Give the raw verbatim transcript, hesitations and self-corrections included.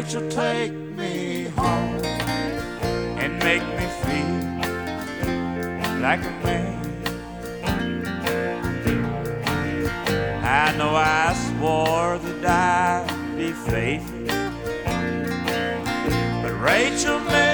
Rachel, take me home and make me feel like a man. I know I swore that I'd be faithful, but Rachel